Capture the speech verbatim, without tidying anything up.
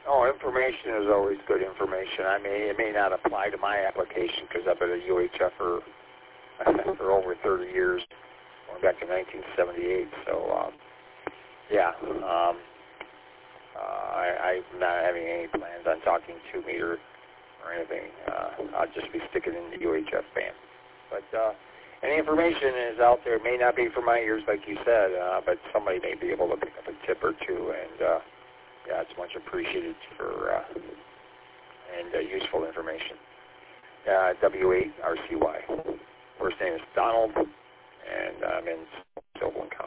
Oh, information is always good information. I may it may not apply to my application because I've been a U H F for for over thirty years, going back to nineteen seventy-eight. So, um, yeah, um, uh, I, I'm not having any plans on talking two meter or anything. Uh, I'll just be sticking in the U H F band. But uh, any information is out there. It may not be for my ears, like you said, uh, but somebody may be able to pick up a tip or two, and uh, yeah, it's much appreciated for uh, and uh, useful information. Uh, W eight R C Y. First name is Donald, and I'm in Sylvan County.